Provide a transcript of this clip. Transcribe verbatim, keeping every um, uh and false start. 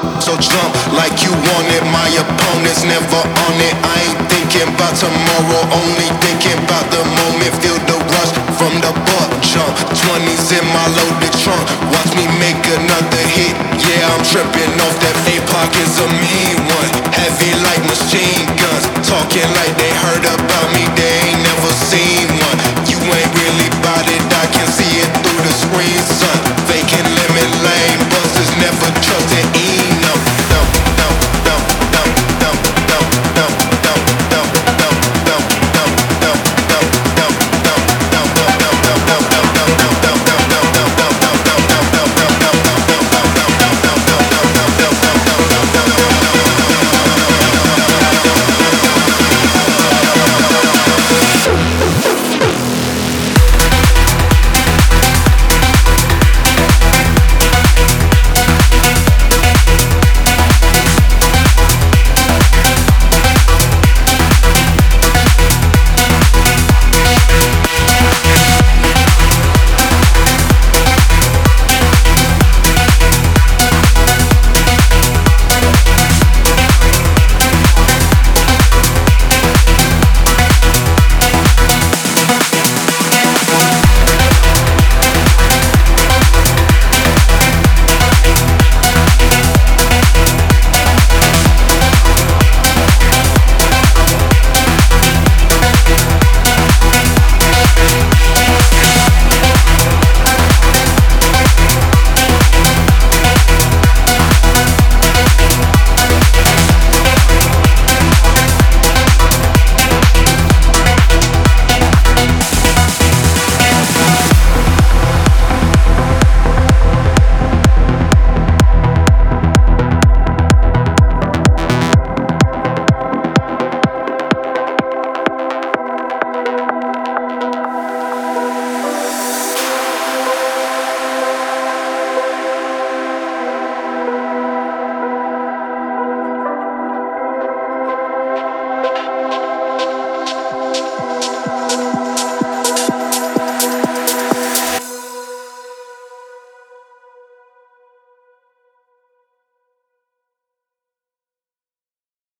So jump like you want it. My opponent's never on it. I ain't thinking about tomorrow, only thinking about the moment. Feel the rush from the butt jump. Twenties in my loaded trunk. Watch me make another hit. Yeah, I'm tripping off that fake pockets a mean one. Heavy like machine guns. Talking like they heard about me, they ain't never seen